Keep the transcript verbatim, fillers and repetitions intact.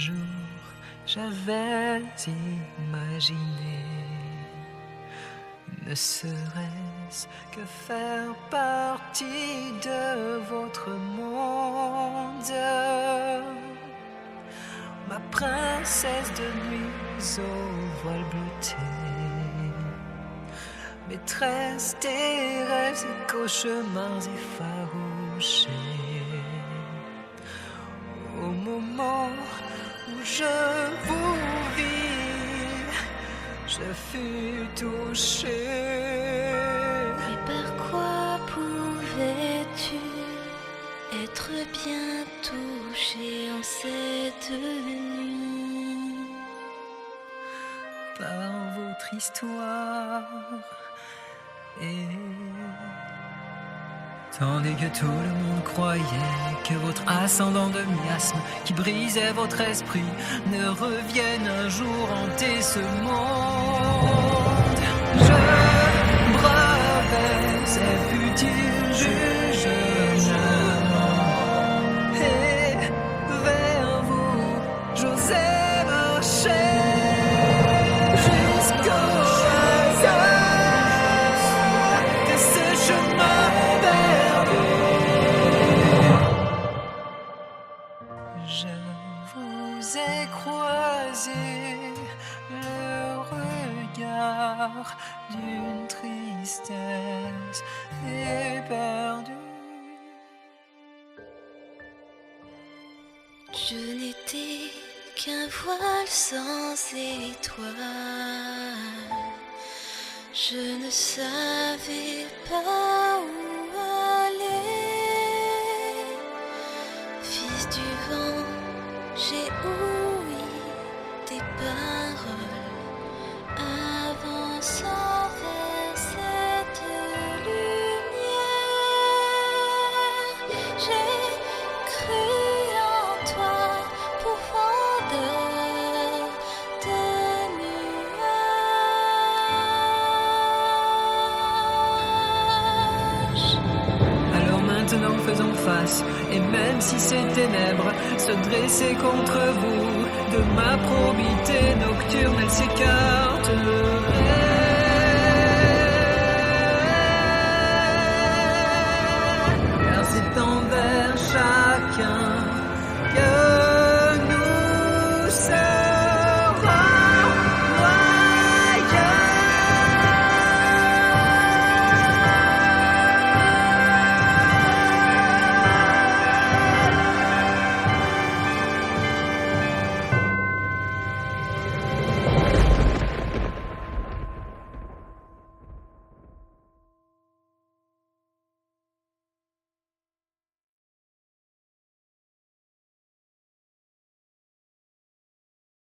jour j'avais imaginé, ne serait-ce que faire partie de votre monde, ma princesse de nuit au voile bleuté, maîtresse des rêves et cauchemars effarouchés. Au moment où je vous vis, je fus touché. Mais par quoi pouvais-tu être bien touché en cette nuit? Par votre histoire. Et tandis que tout le monde croyait que votre ascendant de miasme qui brisait votre esprit ne revienne un jour hanter ce monde, je bravais ces futiles jugements et vers vous j'osais marcher jusqu'au je vous ai croisé le regard d'une tristesse éperdue. Je n'étais qu'un voile sans étoile. Je ne savais pas où aller. Fils du vent, j'ai ouï tes paroles, avançant vers cette lumière. J'ai cru en toi, profondeur de nuages. Alors maintenant faisons face, et même si ces ténèbres se dressaient contre vous, de ma probité nocturne elles s'écartent.